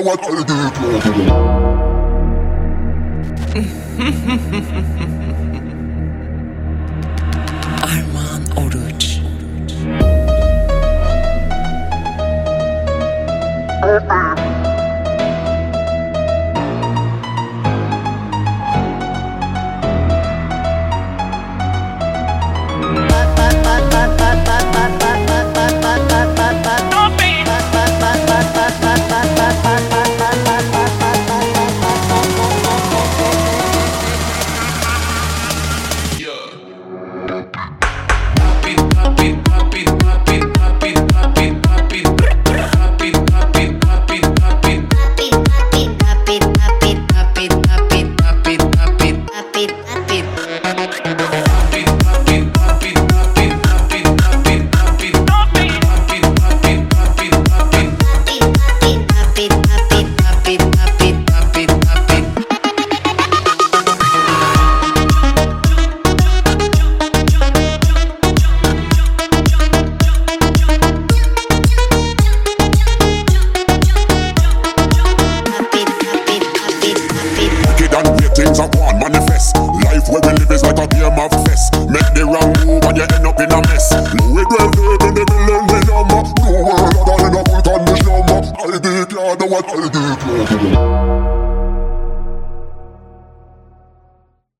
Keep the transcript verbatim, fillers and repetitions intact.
what I did. Arman Oruç. Things I want manifest. Life where we live is like a game of fest. Make the wrong move and you end up in a mess. No way well dead in the millennium. No world other in a full condition. I declare the what I declare.